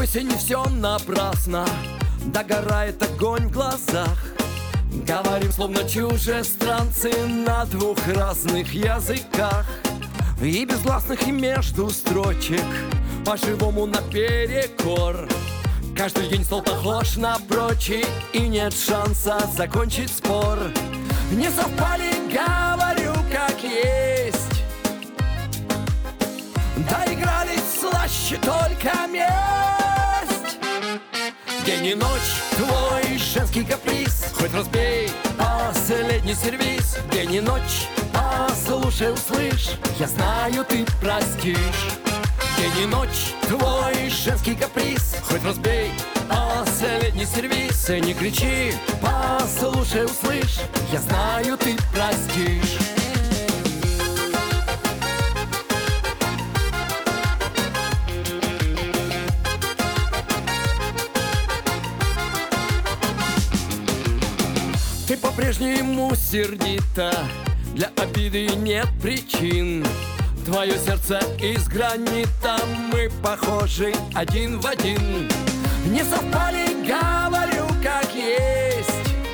бойся, не все напрасно, догорает огонь в глазах. Говорим, словно чужестранцы на двух разных языках. И без гласных, и между строчек, по-живому наперекор. Каждый день стал похож на прочий, и нет шанса закончить спор. Не совпали, говорю, как есть. Доигрались слаще только месть. День и ночь твой женский каприз, хоть разбей последний сервиз. День и ночь, послушай, услышь, я знаю, ты простишь. День и ночь твой женский каприз, хоть разбей последний сервиз. И не кричи, послушай, услышь, я знаю, ты простишь. Ты по-прежнему сердита, для обиды нет причин. Твое сердце из гранита, мы похожи один в один. Не совпали, говорю, как есть.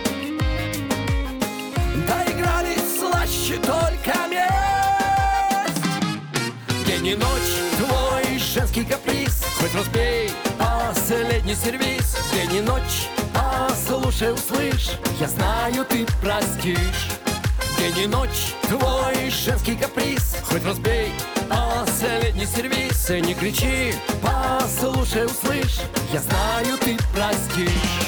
Доигрались слаще только месть. День и ночь твой женский каприз, хоть разбей последний сервиз. День и ночь, послушай, услышь, я знаю, ты простишь. День и ночь твой женский каприз, хоть разбей последний сервиз. И не кричи, послушай, услышь, я знаю, ты простишь.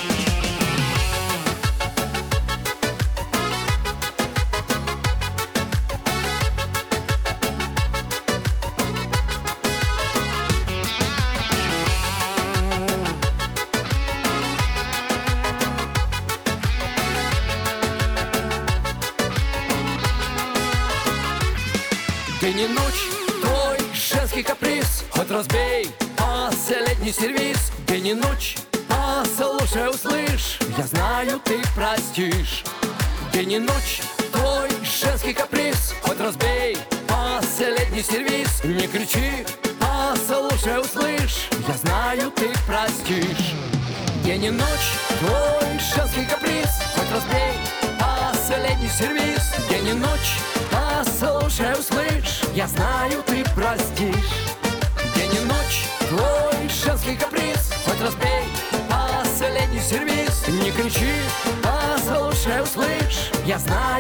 День и ночь твой женский каприз, хоть разбей последний сервиз. День и ночь, послушай, услышь, я знаю, ты простишь. День и ночь твой женский каприз, хоть разбей последний сервиз. Не кричи, послушай, услышь, я знаю, ты простишь. День и ночь твой женский каприз, хоть разбей последний сервиз. День и ночь, послушай, услышь, я знаю, ты простишь. День и ночь твой женский каприз, хоть разбей последний сервиз. Не кричи, послушай, услышь, я знаю,